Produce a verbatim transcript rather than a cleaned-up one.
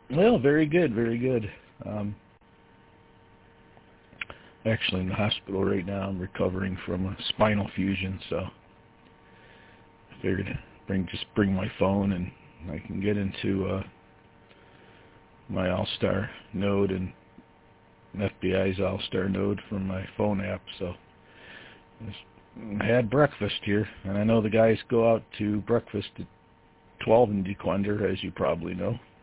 Well, very good, very good. Um, actually in the hospital right now. I'm recovering from a spinal fusion, so I figured bring just bring my phone and I can get into uh, my All-Star node and F B I's All-Star node from my phone app. So I had breakfast here, and I know the guys go out to breakfast at twelve in Dequindre, as you probably know.